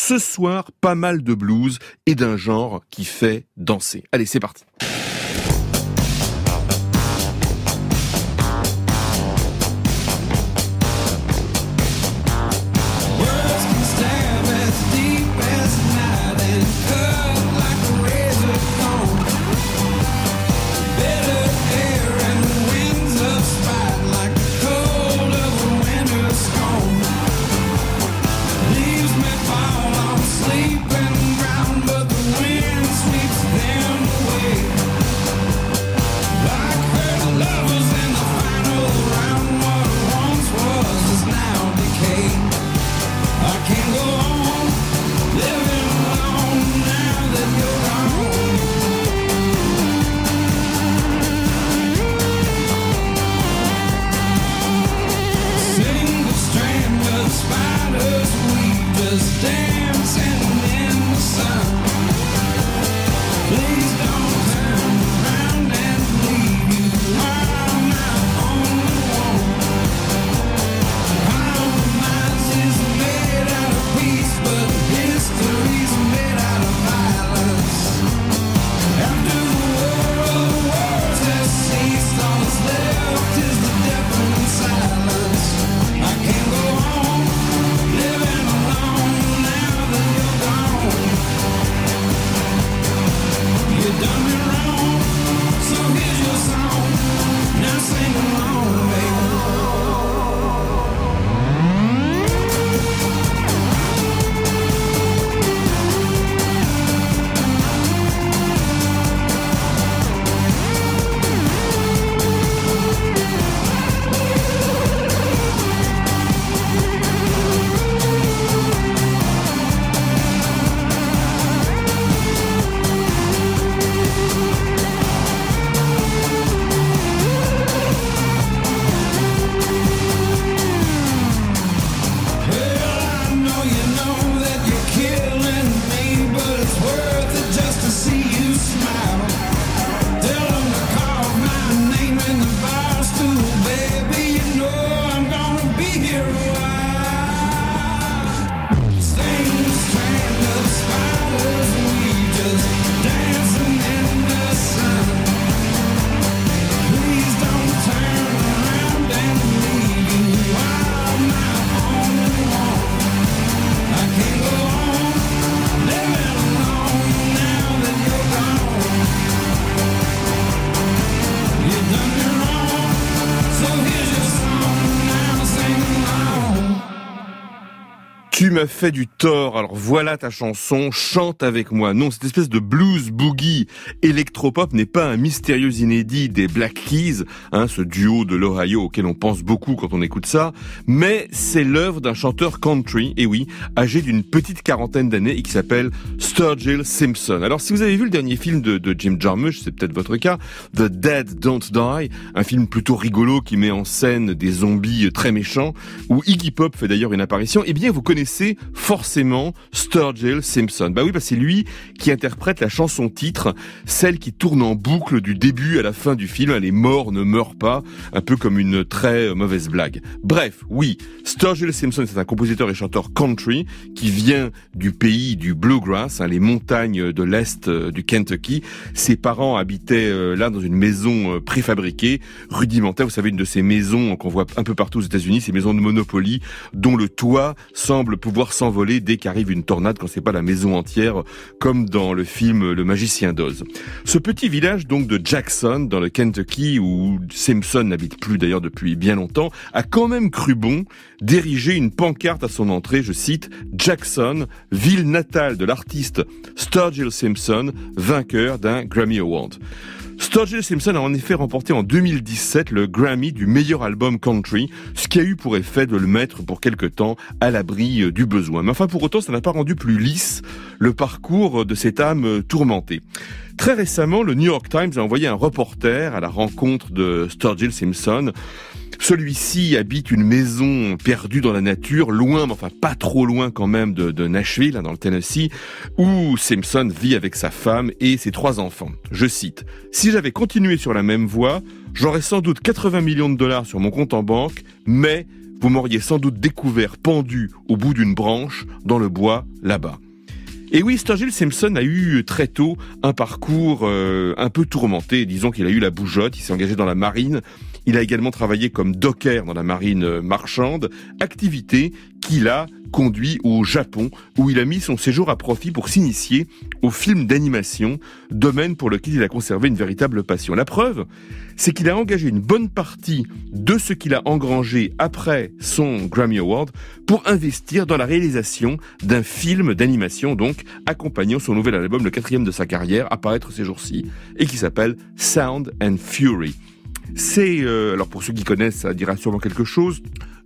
Ce soir, pas mal de blues et d'un genre qui fait danser. Allez, c'est parti. Tu m'as fait du tort, alors voilà ta chanson, chante avec moi. Non, cette espèce de blues boogie électropop n'est pas un mystérieux inédit des Black Keys, ce duo de l'Ohio auquel on pense beaucoup quand on écoute ça, mais c'est l'œuvre d'un chanteur country, et oui, âgé d'une petite quarantaine d'années et qui s'appelle Sturgill Simpson. Alors si vous avez vu le dernier film de Jim Jarmusch, c'est peut-être votre cas, The Dead Don't Die, un film plutôt rigolo qui met en scène des zombies très méchants, où Iggy Pop fait d'ailleurs une apparition, eh bien vous connaissez forcément Sturgill Simpson. Bah oui, c'est lui qui interprète la chanson titre, celle qui tourne en boucle du début à la fin du film. Les morts ne meurent pas, un peu comme une très mauvaise blague. Bref, oui, Sturgill Simpson, c'est un compositeur et chanteur country qui vient du pays du bluegrass, les montagnes de l'est du Kentucky. Ses parents habitaient là dans une maison préfabriquée, rudimentaire. Vous savez, une de ces maisons qu'on voit un peu partout aux États-Unis, ces maisons de Monopoly, dont le toit semble pouvoir s'envoler dès qu'arrive une tornade, quand c'est pas la maison entière, comme dans le film Le Magicien d'Oz. Ce petit village donc de Jackson, dans le Kentucky, où Simpson n'habite plus d'ailleurs depuis bien longtemps, a quand même cru bon d'ériger une pancarte à son entrée, je cite, Jackson, ville natale de l'artiste Sturgill Simpson, vainqueur d'un Grammy Award. Sturgill Simpson a en effet remporté en 2017 le Grammy du meilleur album country, ce qui a eu pour effet de le mettre pour quelque temps à l'abri du besoin. Mais enfin, pour autant, ça n'a pas rendu plus lisse le parcours de cette âme tourmentée. Très récemment, le New York Times a envoyé un reporter à la rencontre de Sturgill Simpson. Celui-ci habite une maison perdue dans la nature, loin, mais enfin pas trop loin quand même de Nashville, dans le Tennessee, où Simpson vit avec sa femme et ses 3 enfants. Je cite, « Si j'avais continué sur la même voie, j'aurais sans doute 80 millions de dollars sur mon compte en banque, mais vous m'auriez sans doute découvert pendu au bout d'une branche dans le bois là-bas. Et oui, Sturgill Simpson a eu très tôt un parcours un peu tourmenté. Disons qu'il a eu la bougeotte, il s'est engagé dans la marine. Il a également travaillé comme docker dans la marine marchande, activité qu'il a conduit au Japon, où il a mis son séjour à profit pour s'initier au film d'animation, domaine pour lequel il a conservé une véritable passion. La preuve, c'est qu'il a engagé une bonne partie de ce qu'il a engrangé après son Grammy Award pour investir dans la réalisation d'un film d'animation, donc accompagnant son nouvel album, le 4e de sa carrière, à paraître ces jours-ci, et qui s'appelle Sound and Fury. C'est, alors pour ceux qui connaissent, ça dira sûrement quelque chose,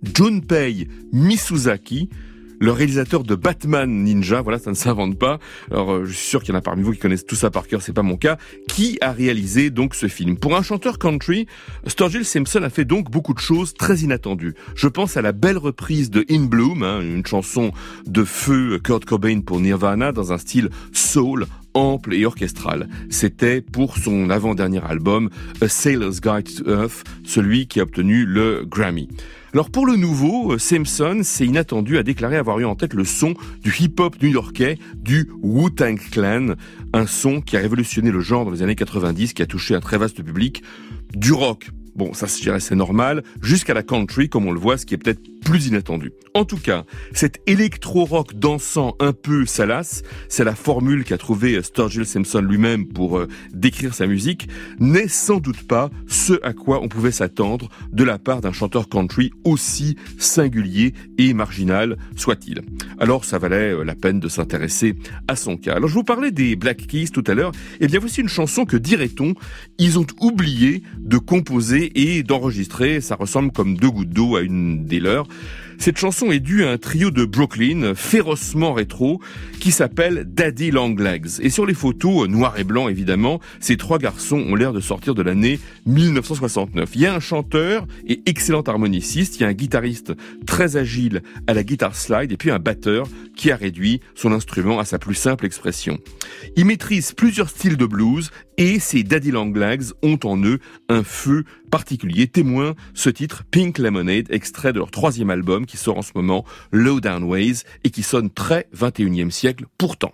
Junpei Mizusaki, le réalisateur de Batman Ninja, voilà, ça ne s'invente pas. Alors, je suis sûr qu'il y en a parmi vous qui connaissent tout ça par cœur, c'est pas mon cas, qui a réalisé donc ce film. Pour un chanteur country, Sturgill Simpson a fait donc beaucoup de choses très inattendues. Je pense à la belle reprise de In Bloom, une chanson de feu Kurt Cobain pour Nirvana, dans un style soul, ample et orchestral. C'était pour son avant-dernier album, A Sailor's Guide to Earth, celui qui a obtenu le Grammy. Alors pour le nouveau, Simpson, c'est inattendu, a déclaré avoir eu en tête le son du hip-hop new-yorkais, du Wu-Tang Clan, un son qui a révolutionné le genre dans les années 90, qui a touché un très vaste public, du rock. Bon, ça, je dirais, c'est normal, jusqu'à la country, comme on le voit, ce qui est peut-être plus inattendu. En tout cas, cet électro-rock dansant un peu salace, c'est la formule qu'a trouvé Sturgill Simpson lui-même pour décrire sa musique, n'est sans doute pas ce à quoi on pouvait s'attendre de la part d'un chanteur country aussi singulier et marginal soit-il. Alors, ça valait la peine de s'intéresser à son cas. Alors, je vous parlais des Black Keys tout à l'heure. Eh bien, voici une chanson que, dirait-on, ils ont oublié de composer et d'enregistrer. Ça ressemble comme deux gouttes d'eau à une des leurs. Cette chanson est due à un trio de Brooklyn, férocement rétro, qui s'appelle Daddy Long Legs. Et sur les photos, noir et blanc évidemment, ces trois garçons ont l'air de sortir de l'année 1969. Il y a un chanteur et excellent harmoniciste, il y a un guitariste très agile à la guitare slide, et puis un batteur qui a réduit son instrument à sa plus simple expression. Ils maîtrisent plusieurs styles de blues, et ces Daddy Long Legs ont en eux un feu particulier. Témoin, ce titre Pink Lemonade, extrait de leur 3e album qui sort en ce moment, Low Down Ways, et qui sonne très 21e siècle pourtant.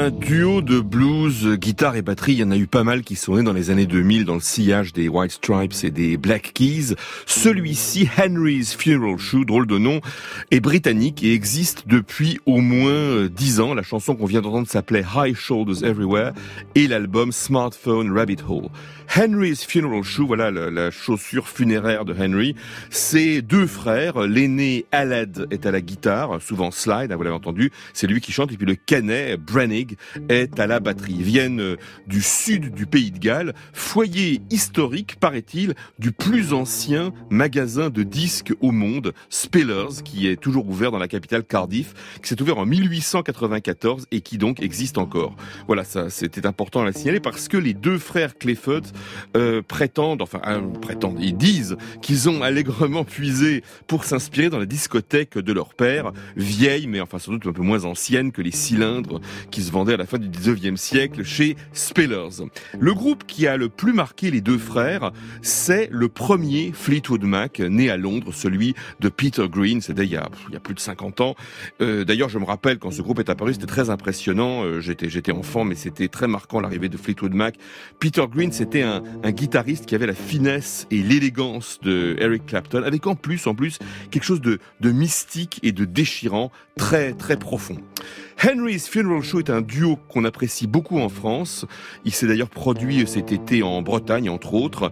Un duo de blues, guitare et batterie, il y en a eu pas mal qui sont nés dans les années 2000 dans le sillage des White Stripes et des Black Keys. Celui-ci, Henry's Funeral Shoe, drôle de nom, est britannique et existe depuis au moins 10 ans. La chanson qu'on vient d'entendre s'appelait High Shoulders Everywhere et l'album Smartphone Rabbit Hole. Henry's Funeral Shoe, voilà la chaussure funéraire de Henry. C'est deux frères. L'aîné Aled est à la guitare, souvent slide, vous l'avez entendu, c'est lui qui chante. Et puis le canet Brannig est à la batterie. Ils viennent du sud du pays de Galles, foyer historique, paraît-il, du plus ancien magasin de disques au monde, Spillers, qui est toujours ouvert dans la capitale Cardiff, qui s'est ouvert en 1894 et qui donc existe encore. Voilà, ça c'était important à la signaler parce que les deux frères Clifford prétendent, ils disent qu'ils ont allègrement puisé pour s'inspirer dans la discothèque de leur père, vieille mais sans doute un peu moins ancienne que les cylindres qui se vendaient à la fin du 19e siècle chez Spillers. Le groupe qui a le plus marqué les deux frères, c'est le premier Fleetwood Mac né à Londres, celui de Peter Green, c'était il y a plus de 50 ans. D'ailleurs, je me rappelle quand ce groupe est apparu, c'était très impressionnant. J'étais enfant, mais c'était très marquant l'arrivée de Fleetwood Mac. Peter Green, c'était un guitariste qui avait la finesse et l'élégance de Eric Clapton, avec en plus quelque chose de mystique et de déchirant, très très profond. Henry's Funeral Shoe est un duo qu'on apprécie beaucoup en France. Il s'est d'ailleurs produit cet été en Bretagne, entre autres.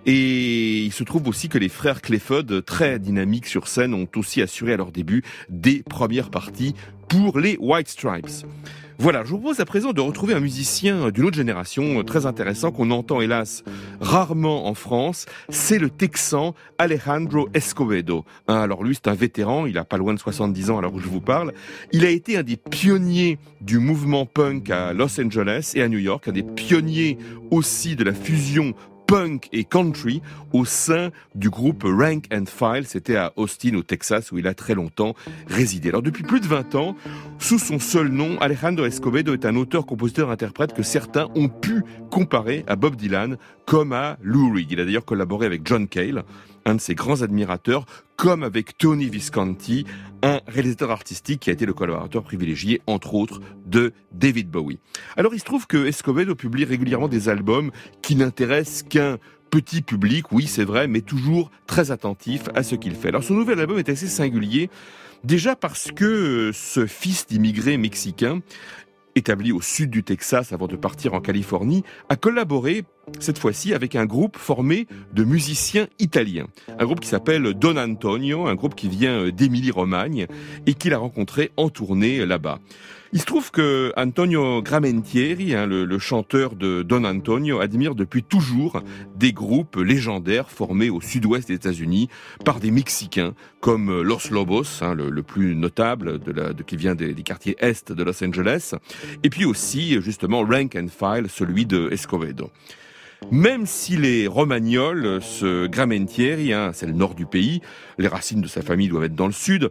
Et il se trouve aussi que les frères Clifford, très dynamiques sur scène, ont aussi assuré à leur début des premières parties pour les White Stripes. Voilà, je vous propose à présent de retrouver un musicien d'une autre génération très intéressant qu'on entend hélas rarement en France. C'est le Texan Alejandro Escovedo. Alors lui, c'est un vétéran, il a pas loin de 70 ans à l'heure où je vous parle. Il a été un des pionniers du mouvement punk à Los Angeles et à New York, un des pionniers aussi de la fusion punk et country au sein du groupe Rank and File. C'était à Austin, au Texas, où il a très longtemps résidé. Alors depuis plus de 20 ans, sous son seul nom, Alejandro Escovedo est un auteur-compositeur-interprète que certains ont pu comparer à Bob Dylan comme à Lou Reed. Il a d'ailleurs collaboré avec John Cale, un de ses grands admirateurs, comme avec Tony Visconti, un réalisateur artistique qui a été le collaborateur privilégié, entre autres, de David Bowie. Alors il se trouve que Escovedo publie régulièrement des albums qui n'intéressent qu'un petit public, oui c'est vrai, mais toujours très attentif à ce qu'il fait. Alors son nouvel album est assez singulier, déjà parce que ce fils d'immigrés mexicains, établi au sud du Texas avant de partir en Californie, a collaboré cette fois-ci avec un groupe formé de musiciens italiens. Un groupe qui s'appelle Don Antonio, un groupe qui vient d'Émilie-Romagne et qu'il a rencontré en tournée là-bas. Il se trouve que Antonio Gramentieri, le chanteur de Don Antonio, admire depuis toujours des groupes légendaires formés au sud-ouest des États-Unis par des Mexicains comme Los Lobos, le plus notable qui vient des quartiers est de Los Angeles, et puis aussi justement Rank and File, celui de Escovedo. Même s'il est romagnol, ce Gramentieri, c'est le nord du pays, les racines de sa famille doivent être dans le sud,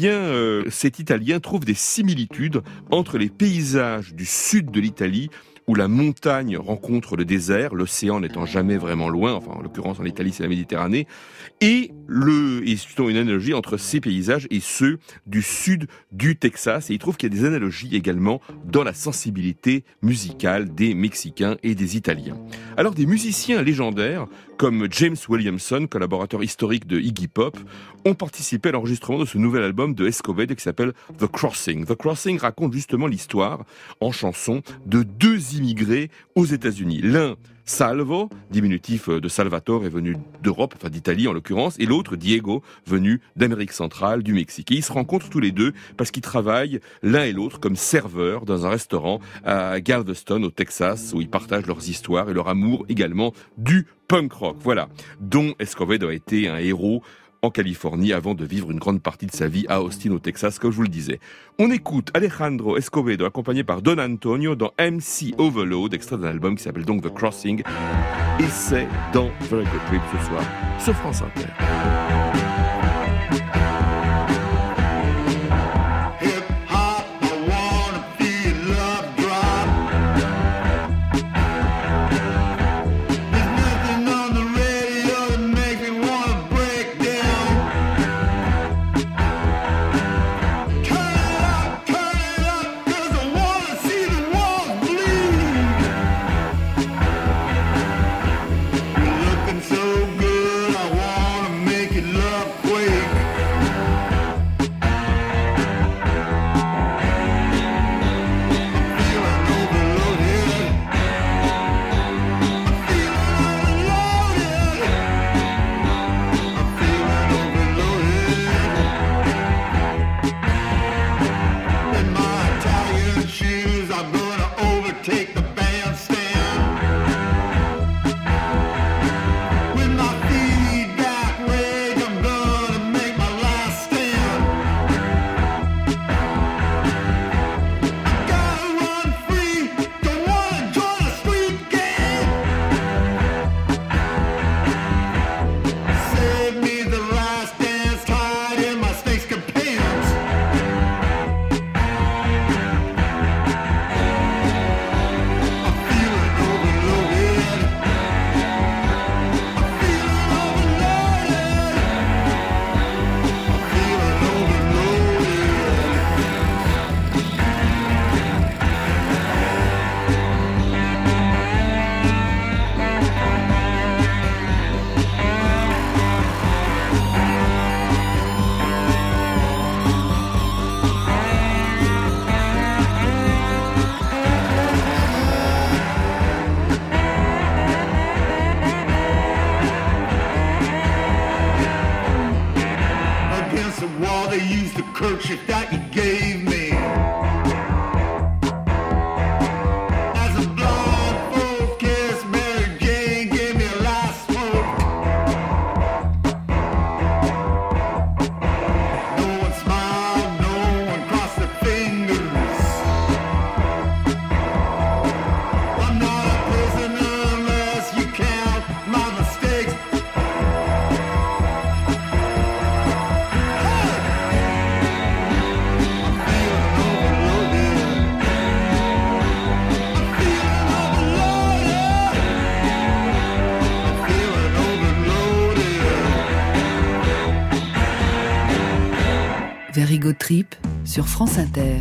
cet Italien trouve des similitudes entre les paysages du sud de l'Italie, où la montagne rencontre le désert, l'océan n'étant jamais vraiment loin, en l'occurrence en Italie c'est la Méditerranée, et surtout une analogie entre ces paysages et ceux du sud du Texas. Et il trouve qu'il y a des analogies également dans la sensibilité musicale des Mexicains et des Italiens. Alors des musiciens légendaires comme James Williamson, collaborateur historique de Iggy Pop, ont participé à l'enregistrement de ce nouvel album de Escovedo qui s'appelle The Crossing. The Crossing raconte justement l'histoire, en chanson, de deux immigrés aux États-Unis. L'un, Salvo, diminutif de Salvatore, est venu d'Europe, d'Italie en l'occurrence, et l'autre, Diego, venu d'Amérique centrale, du Mexique. Et ils se rencontrent tous les deux parce qu'ils travaillent l'un et l'autre comme serveurs dans un restaurant à Galveston, au Texas, où ils partagent leurs histoires et leur amour également du punk rock. Voilà, dont Escovedo a été un héros en Californie avant de vivre une grande partie de sa vie à Austin au Texas, comme je vous le disais. On écoute Alejandro Escovedo accompagné par Don Antonio dans MC Overload, extrait d'un album qui s'appelle donc The Crossing, et c'est dans Very Good Trip ce soir sur France Inter. Turn it up, 'cause I wanna see the wall. handkerchief that you gave me. Very Good Trip sur France Inter.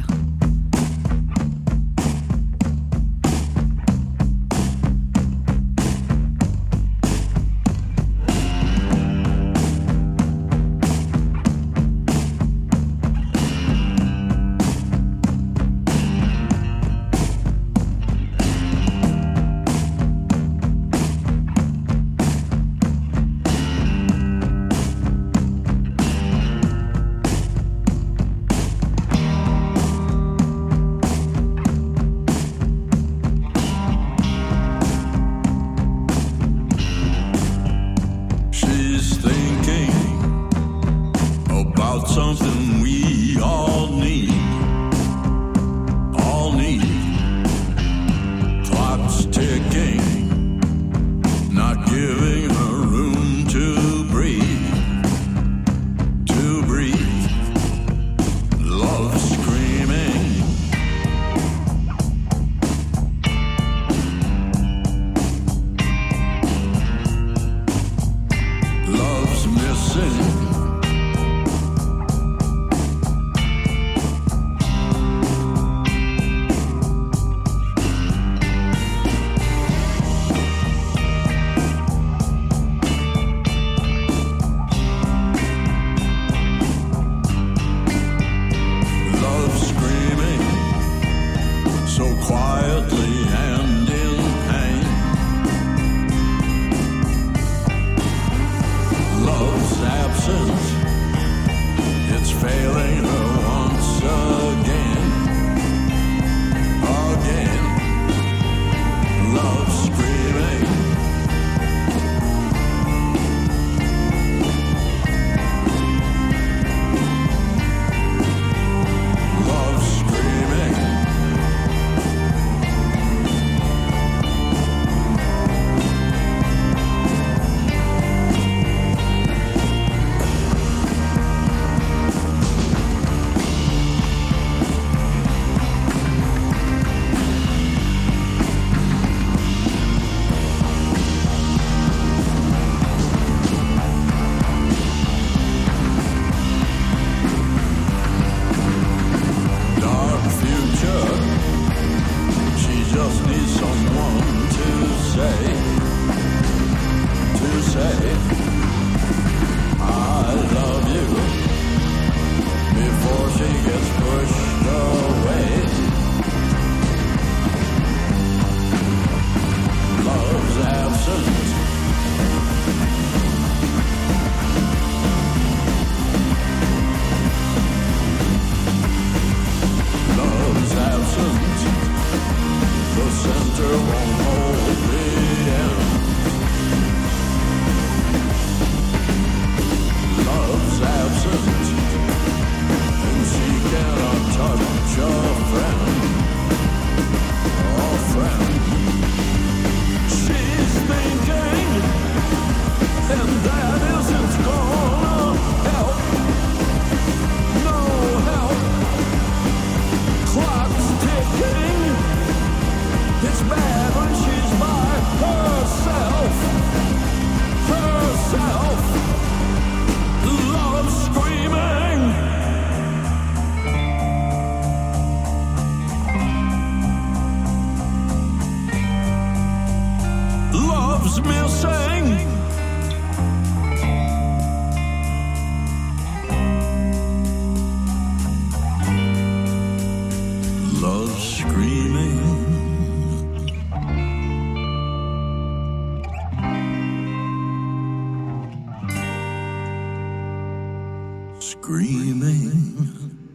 Screaming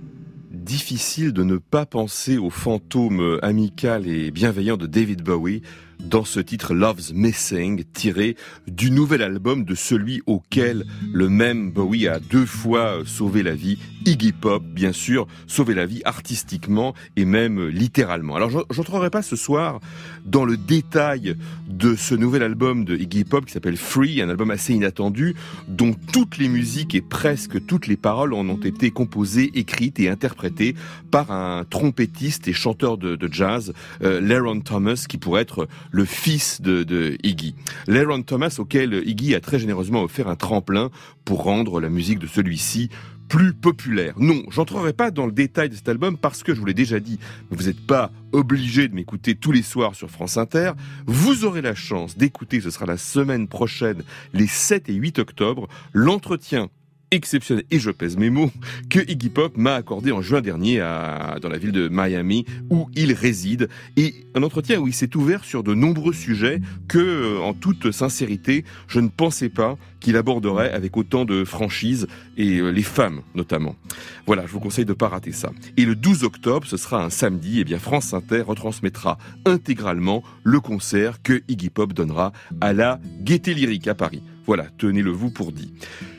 difficile de ne pas penser au fantôme amical et bienveillant de David Bowie dans ce titre Love's Missing, tiré du nouvel album de celui auquel le même Bowie a 2 fois sauvé la vie, Iggy Pop, bien sûr, sauvé la vie artistiquement et même littéralement. Alors j'entrerai pas ce soir dans le détail de ce nouvel album de Iggy Pop qui s'appelle Free, un album assez inattendu, dont toutes les musiques et presque toutes les paroles en ont été composées, écrites et interprétées par un trompettiste et chanteur de jazz, Leron Thomas, qui pourrait être le fils de Iggy. Leron Thomas, auquel Iggy a très généreusement offert un tremplin pour rendre la musique de celui-ci plus populaire. Non, j'entrerai pas dans le détail de cet album parce que je vous l'ai déjà dit, vous n'êtes pas obligé de m'écouter tous les soirs sur France Inter. Vous aurez la chance d'écouter, ce sera la semaine prochaine, les 7 et 8 octobre, l'entretien exceptionnel, et je pèse mes mots, que Iggy Pop m'a accordé en juin dernier dans la ville de Miami où il réside, et un entretien où il s'est ouvert sur de nombreux sujets que, en toute sincérité, je ne pensais pas qu'il aborderait avec autant de franchise, et les femmes notamment. Voilà, je vous conseille de ne pas rater ça. Et le 12 octobre, ce sera un samedi, et bien France Inter retransmettra intégralement le concert que Iggy Pop donnera à la Gaîté Lyrique à Paris. Voilà, tenez-le vous pour dit.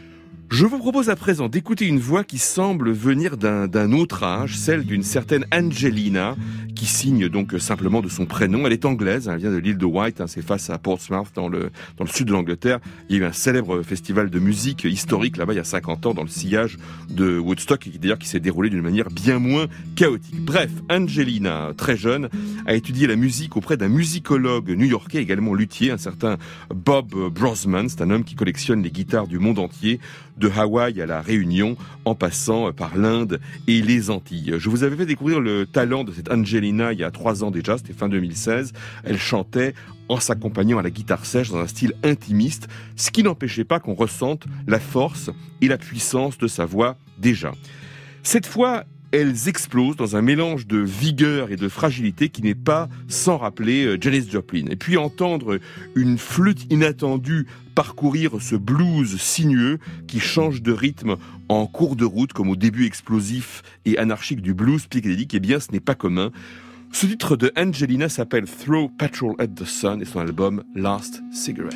Je vous propose à présent d'écouter une voix qui semble venir d'un autre âge, celle d'une certaine Angelina, qui signe donc simplement de son prénom. Elle est anglaise, elle vient de l'île de Wight, c'est face à Portsmouth, dans le sud de l'Angleterre. Il y a eu un célèbre festival de musique historique là-bas il y a 50 ans, dans le sillage de Woodstock, et d'ailleurs qui s'est déroulé d'une manière bien moins chaotique. Bref, Angelina, très jeune, a étudié la musique auprès d'un musicologue new-yorkais, également luthier, un certain Bob Brosman. C'est un homme qui collectionne les guitares du monde entier, de Hawaï à la Réunion, en passant par l'Inde et les Antilles. Je vous avais fait découvrir le talent de cette Angelina il y a 3 ans déjà, c'était fin 2016. Elle chantait en s'accompagnant à la guitare sèche dans un style intimiste, ce qui n'empêchait pas qu'on ressente la force et la puissance de sa voix déjà. Cette fois, elles explosent dans un mélange de vigueur et de fragilité qui n'est pas sans rappeler Janis Joplin. Et puis entendre une flûte inattendue parcourir ce blues sinueux qui change de rythme en cours de route, comme au début explosif et anarchique du blues psychédélique, eh bien ce n'est pas commun. Ce titre de Angelina s'appelle Throw Petrol at the Sun et son album Last Cigarette.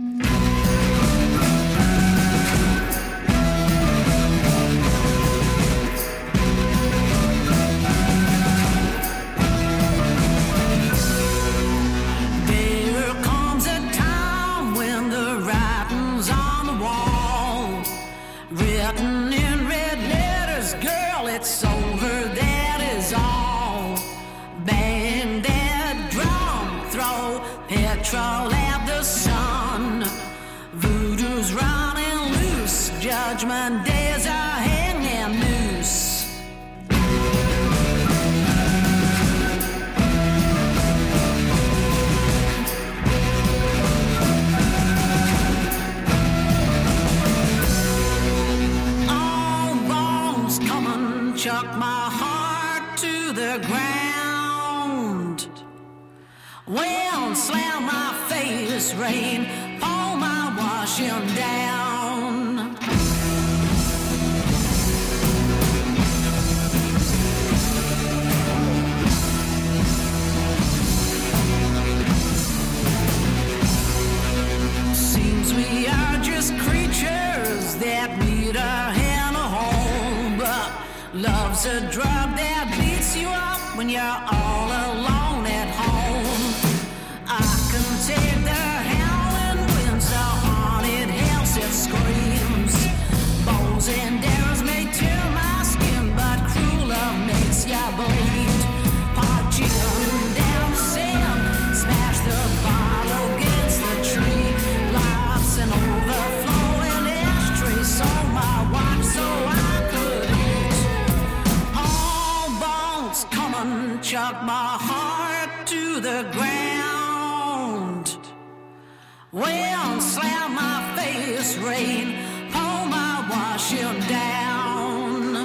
Petrol at the sun. Voodoo's running loose. Judgment days are hanging loose. All wrongs come and chuck my heart to the ground. Wind slam my face, rain pour my washing down. Seems we are just creatures that need a hand a home, but love's a drug that beats you up when you're all alone at home. I can take the howling winds, the haunted house that screams. Bones and arrows may tear my skin, but cruel love makes ya bleed. Part you down the sand, smash the bottle against the tree. Life's an overflowing ashtray, sold my watch so I could eat. All bones come and chuck my heart to the ground. Wind slam my face, rain pour my washing down.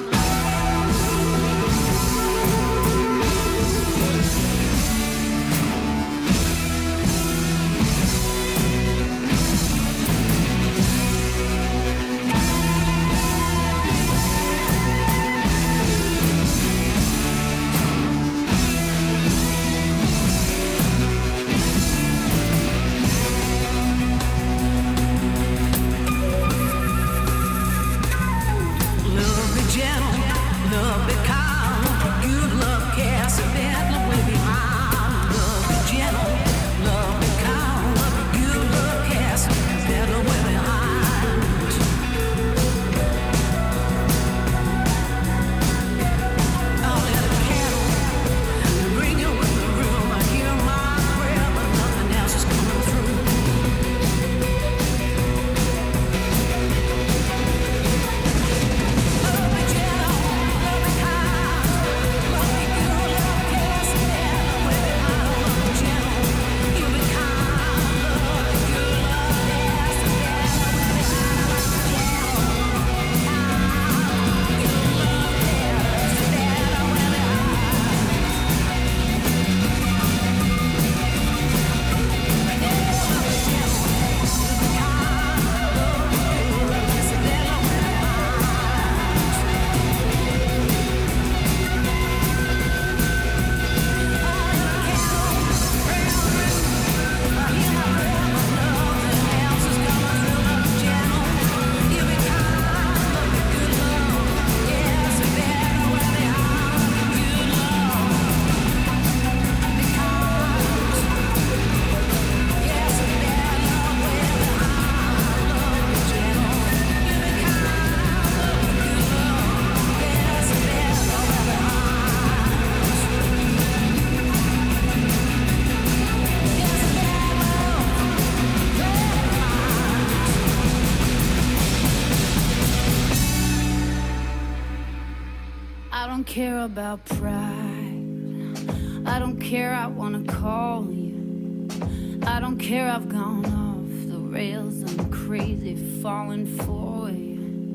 don't care about pride. I don't care, I wanna call you. I don't care, I've gone off the rails. I'm crazy falling for you.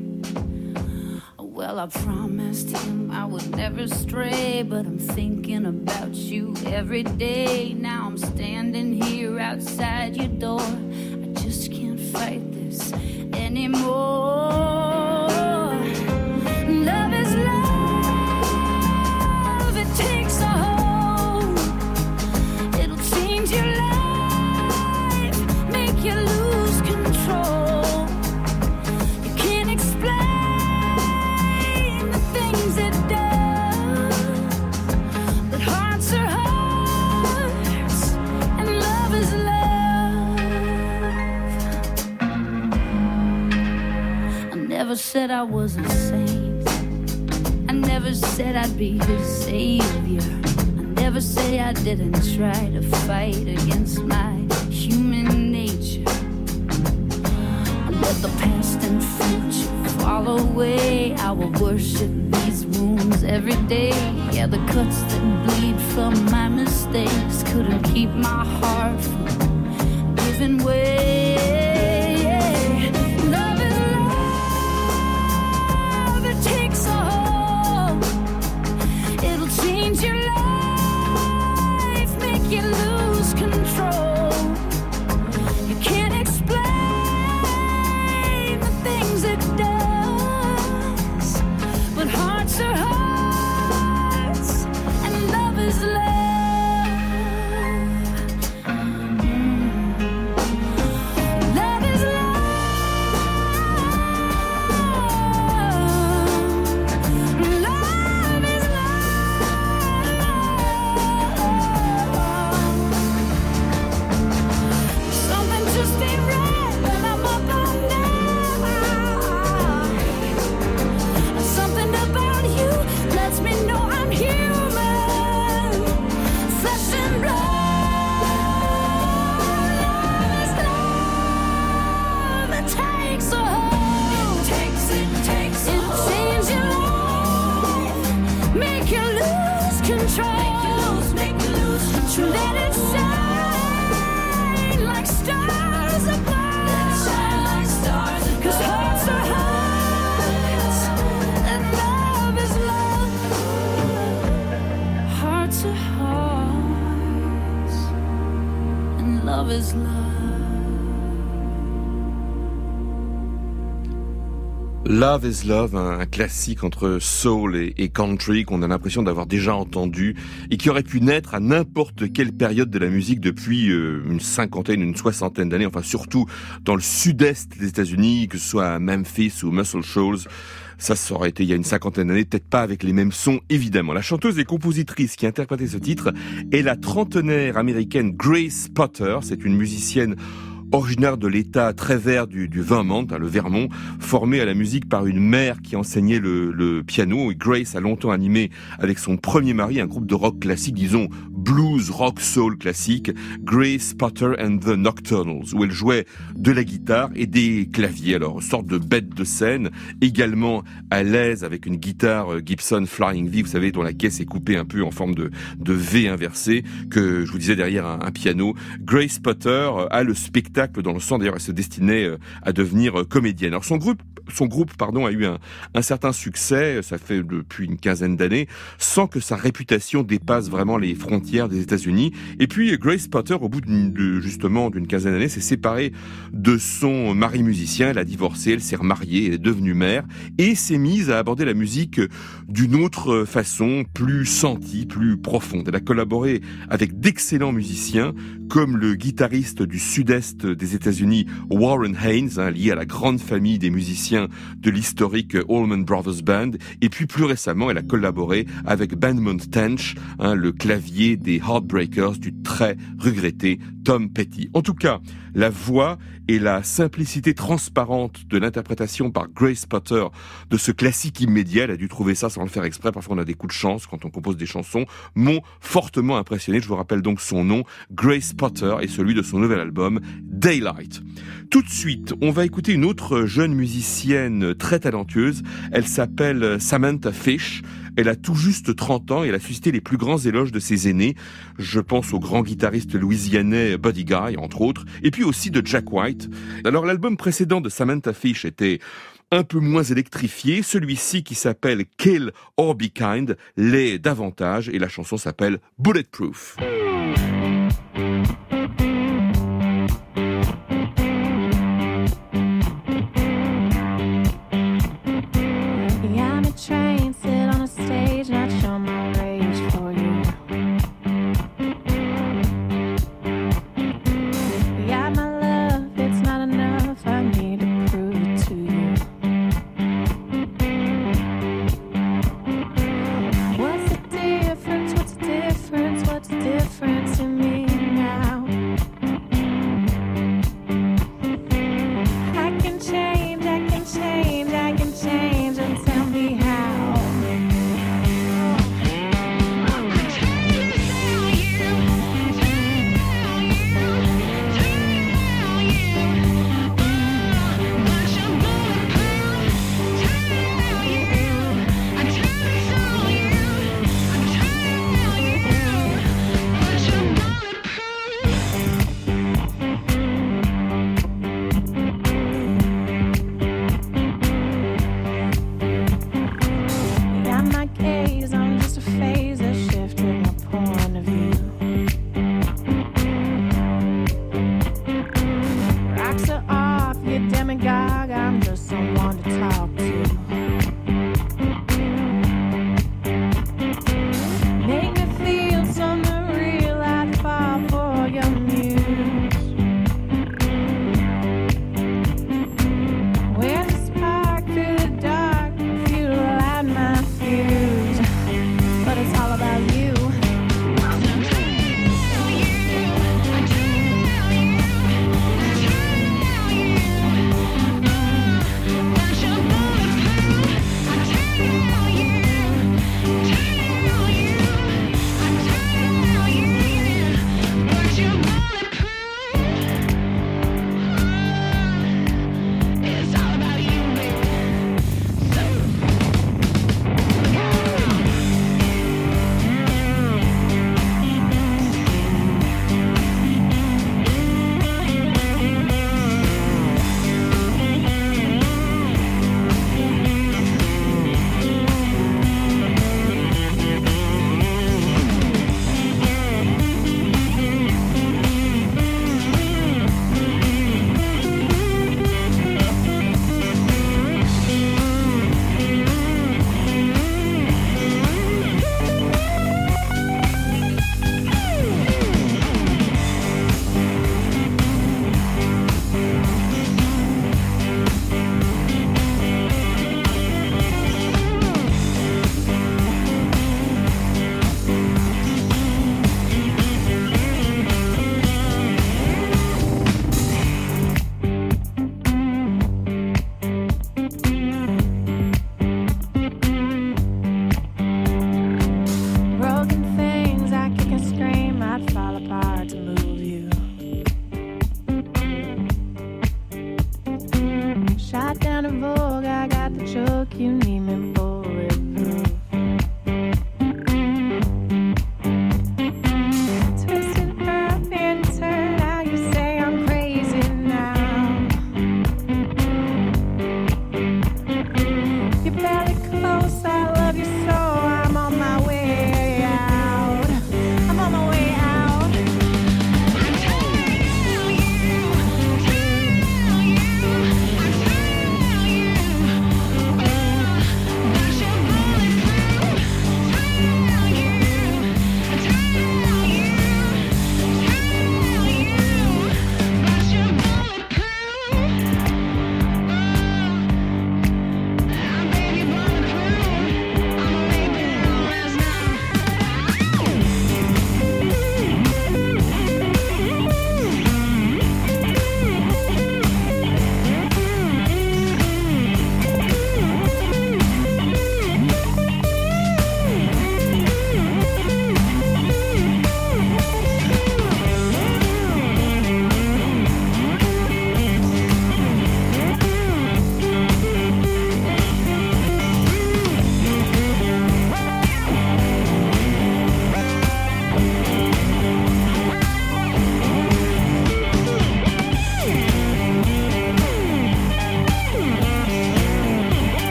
Well, I promised him I would never stray, but I'm thinking about you every day. Now I'm standing here outside your door. I just can't fight this anymore. Love is love, it takes a hold. It'll change your life, make you lose control. You can't explain the things it does, but hearts are hearts, and love is love. I never said I was a saint. I never said I'd be his savior. I never say I didn't try to fight against my human nature. I let the past and future fall away. I will worship these wounds every day. Yeah, the cuts that bleed from my mistakes couldn't keep my heart from giving way. Love is love, it takes a hold. It'll change your life, make you lose control. You can't explain the things it does, but hearts are hearts, and love is love. Love is love. Love is love. Something just ain't right when I'm up all night. Something about you lets me know I'm human, flesh and blood. Love is love. It takes a hold. It takes a hold. Change your life, make you lose control. Make you lose control. Let it shine like stars above. Let it shine like stars above. 'Cause hearts are hearts, and love is love. Hearts are hearts, and love is love. Love is Love, un classique entre soul et country qu'on a l'impression d'avoir déjà entendu et qui aurait pu naître à n'importe quelle période de la musique depuis une cinquantaine, une soixantaine d'années, enfin surtout dans le sud-est des États-Unis, que ce soit à Memphis ou Muscle Shoals. Ça aurait été il y a une cinquantaine d'années, peut-être pas avec les mêmes sons, évidemment. La chanteuse et compositrice qui interprétait ce titre est la trentenaire américaine Grace Potter. C'est une musicienne originaire de l'état très vert du Vermont, le Vermont, formée à la musique par une mère qui enseignait le piano. Et Grace a longtemps animé avec son premier mari un groupe de rock classique, disons blues, rock, soul classique, Grace Potter and the Nocturnals, où elle jouait de la guitare et des claviers. Alors, sorte de bête de scène, également à l'aise avec une guitare Gibson Flying V, vous savez, dont la caisse est coupée un peu en forme de V inversé, que je vous disais derrière un piano. Grace Potter a le spectacle dans le sang. D'ailleurs, elle se destinait à devenir comédienne. Alors, son groupe a eu un certain succès, ça fait depuis une quinzaine d'années, sans que sa réputation dépasse vraiment les frontières des États-Unis. Et puis, Grace Potter, au bout d'une quinzaine d'années, s'est séparée de son mari musicien. Elle a divorcé, elle s'est remariée, elle est devenue mère et s'est mise à aborder la musique d'une autre façon, plus sentie, plus profonde. Elle a collaboré avec d'excellents musiciens, comme le guitariste du sud-est des États-Unis, Warren Haynes, lié à la grande famille des musiciens de l'historique Allman Brothers Band. Et puis plus récemment, elle a collaboré avec Benmont Tench, le clavier des Heartbreakers du très regretté Tom Petty. En tout cas, la voix et la simplicité transparente de l'interprétation par Grace Potter de ce classique immédiat, elle a dû trouver ça sans le faire exprès, parfois on a des coups de chance quand on compose des chansons, m'ont fortement impressionné. Je vous rappelle donc son nom, Grace Potter, et celui de son nouvel album, Daylight. Tout de suite, on va écouter une autre jeune musicienne très talentueuse. Elle s'appelle Samantha Fish. Elle a tout juste 30 ans et elle a suscité les plus grands éloges de ses aînés. Je pense au grand guitariste louisianais Buddy Guy, entre autres, et puis aussi de Jack White. Alors l'album précédent de Samantha Fish était un peu moins électrifié. Celui-ci, qui s'appelle Kill or Be Kind, l'est davantage et la chanson s'appelle Bulletproof. Train, sit on a stage, not show my rage for you. Yeah, my love, it's not enough, I need to prove it to you. What's the difference, what's the difference, what's the difference in me now? I can change, I can change, I can change, and tell me how.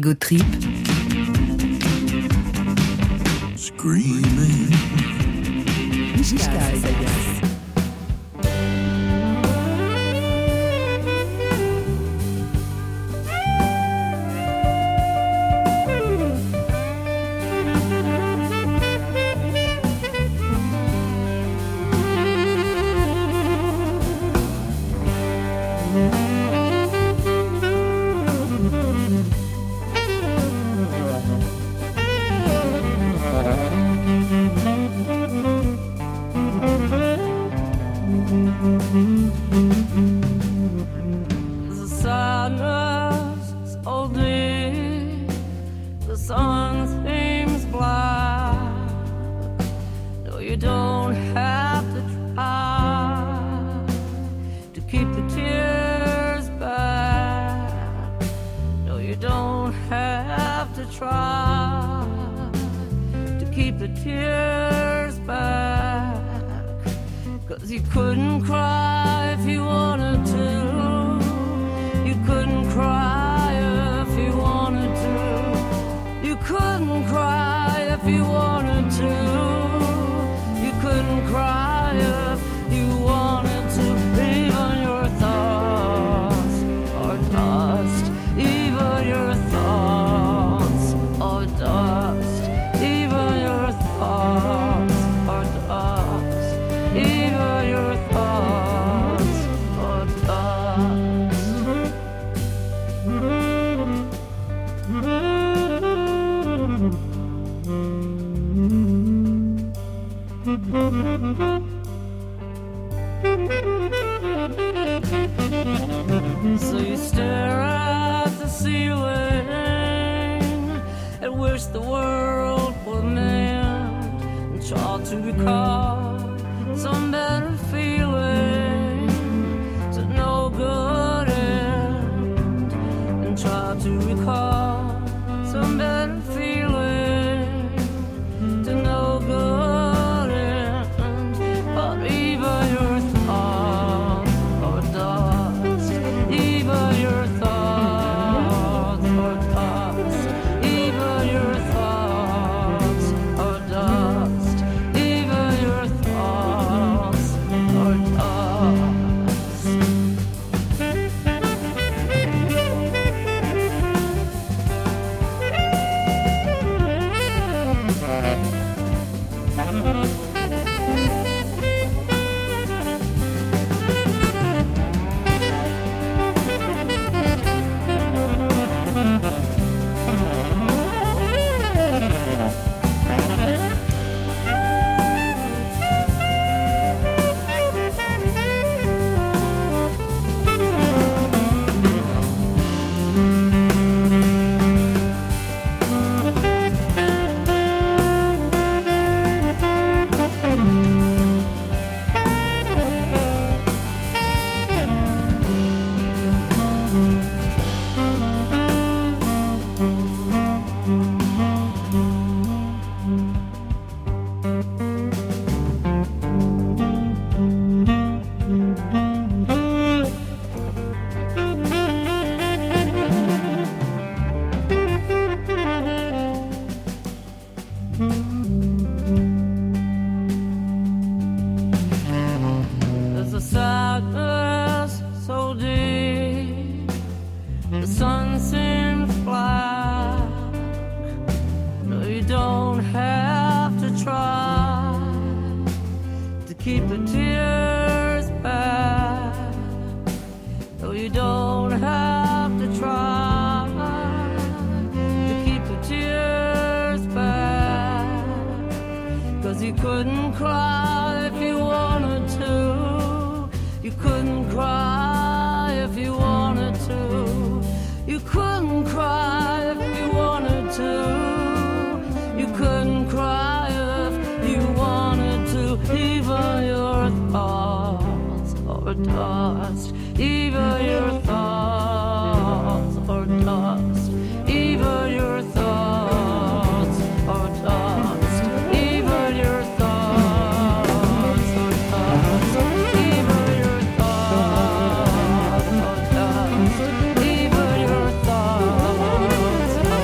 Very Good Trip. Screaming. Mishka Asayas. The sadness is all deep, the sun seems black. No, you don't have to try to keep the tears back. No, you don't have to try to keep the tears back. 'Cause you couldn't cry if you wanted to. You couldn't cry if you wanted to. You couldn't cry if you wanted to. You couldn't cry if you wanted to. Even your thoughts are dust. Even your thoughts are dust. Even your thoughts are dust. Even your thoughts are dust. So you stare at the ceiling and wish the world would mend and try to recall some better feeling to no good end, and try to recall some better feeling to no good end. But even your thoughts are dust. Even your thoughts are dust. Even your thoughts are dust. Even your thoughts are dust. There's a sadness so deep, the sun seems black. No, you don't have to try to keep the tears back. No, you don't have to try to keep the tears back. 'Cause you couldn't cry if you wanted to. You couldn't cry if you wanted to. You couldn't cry if you wanted to. You couldn't cry if you wanted to. Even your thoughts are dust. Even your thoughts are dust. Even your thoughts are dust. Even your thoughts are dust. Even your thoughts are dust. Even your thoughts are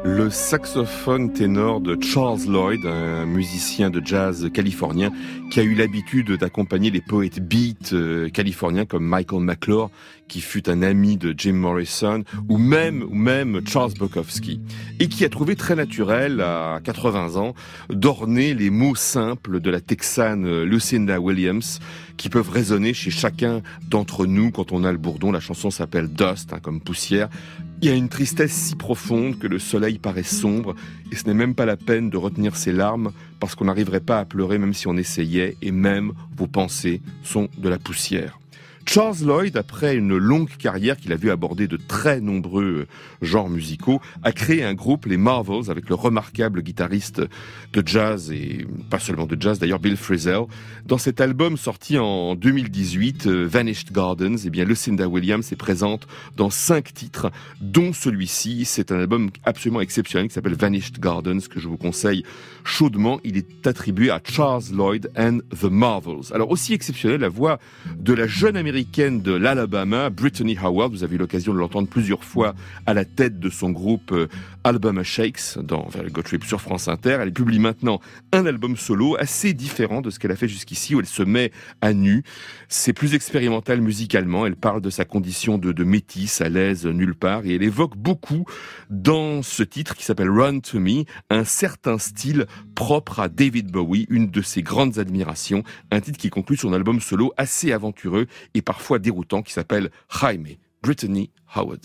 Le saxophone ténor de Charles Lloyd, un musicien de jazz californien qui a eu l'habitude d'accompagner les poètes beat californiens comme Michael McClure, qui fut un ami de Jim Morrison, ou même Charles Bukowski, et qui a trouvé très naturel, à 80 ans, d'orner les mots simples de la Texane Lucinda Williams, qui peuvent résonner chez chacun d'entre nous quand on a le bourdon. La chanson s'appelle Dust, comme poussière. Il y a une tristesse si profonde que le soleil paraît sombre, et ce n'est même pas la peine de retenir ses larmes, parce qu'on n'arriverait pas à pleurer même si on essayait, et même vos pensées sont de la poussière. Charles Lloyd, après une longue carrière qu'il a vu aborder de très nombreux genres musicaux, a créé un groupe, les Marvels, avec le remarquable guitariste de jazz, et pas seulement de jazz d'ailleurs, Bill Frisell. Dans cet album sorti en 2018, Vanished Gardens, eh bien Lucinda Williams est présente dans 5 titres, dont celui-ci. C'est un album absolument exceptionnel qui s'appelle Vanished Gardens, que je vous conseille chaudement. Il est attribué à Charles Lloyd and the Marvels. Alors aussi exceptionnel, la voix de la jeune américaine de l'Alabama, Brittany Howard. Vous avez eu l'occasion de l'entendre plusieurs fois à la tête de son groupe Alabama Shakes dans Very Good Trip sur France Inter. Elle publie maintenant un album solo assez différent de ce qu'elle a fait jusqu'ici, où elle se met à nu. C'est plus expérimental musicalement. Elle parle de sa condition de métisse, à l'aise nulle part, et elle évoque beaucoup dans ce titre qui s'appelle Run to Me un certain style propre à David Bowie, une de ses grandes admirations. Un titre qui conclut son album solo assez aventureux et parfois déroutant qui s'appelle Jaime. Brittany Howard.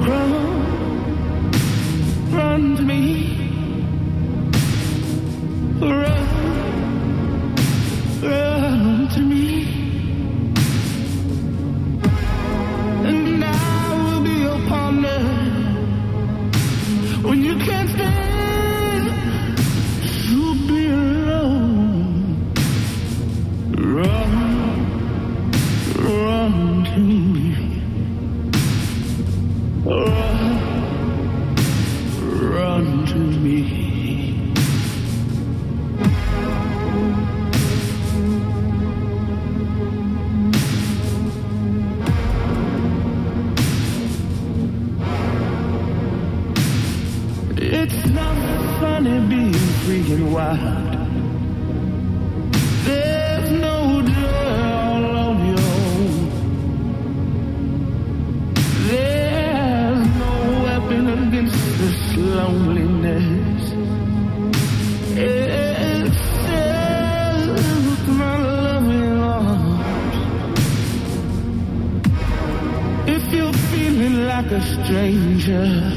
Run to me. Run to me. And I will be your partner when you can't stand to be alone. Run to me. Run to me. It's not funny being free and wild. There's no girl on your own. There's no weapon against this loneliness. It says my loving arms. If you're feeling like a stranger,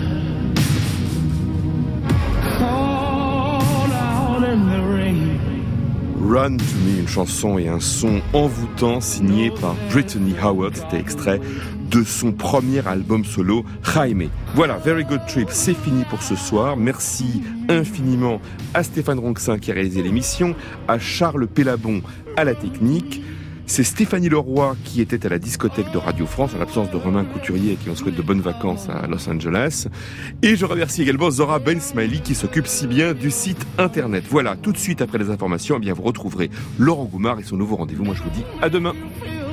Run to Me, une chanson et un son envoûtant signé par Brittany Howard. C'était extrait de son premier album solo, Jaime. Voilà, Very Good Trip, c'est fini pour ce soir. Merci infiniment à Stéphane Ronxin qui a réalisé l'émission, à Charles Pellabon à la technique. C'est Stéphanie Leroy qui était à la discothèque de Radio France en l'absence de Romain Couturier et qui on souhaite de bonnes vacances à Los Angeles. Et je remercie également Zora Ben Smiley qui s'occupe si bien du site internet. Voilà, tout de suite après les informations, eh bien vous retrouverez Laurent Goumard et son nouveau rendez-vous. Moi je vous dis à demain.